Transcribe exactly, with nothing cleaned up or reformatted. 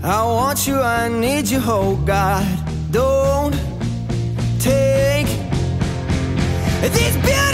I want you, I need you, oh God. Don't take this beauty